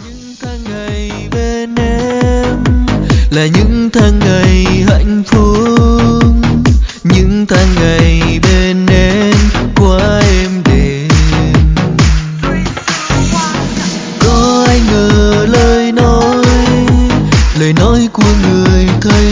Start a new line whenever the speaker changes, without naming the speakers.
Những tháng ngày bên em là những tháng ngày hạnh phúc, những tháng ngày bên em qua êm đềm. Có ai ngờ lời nói của người thầy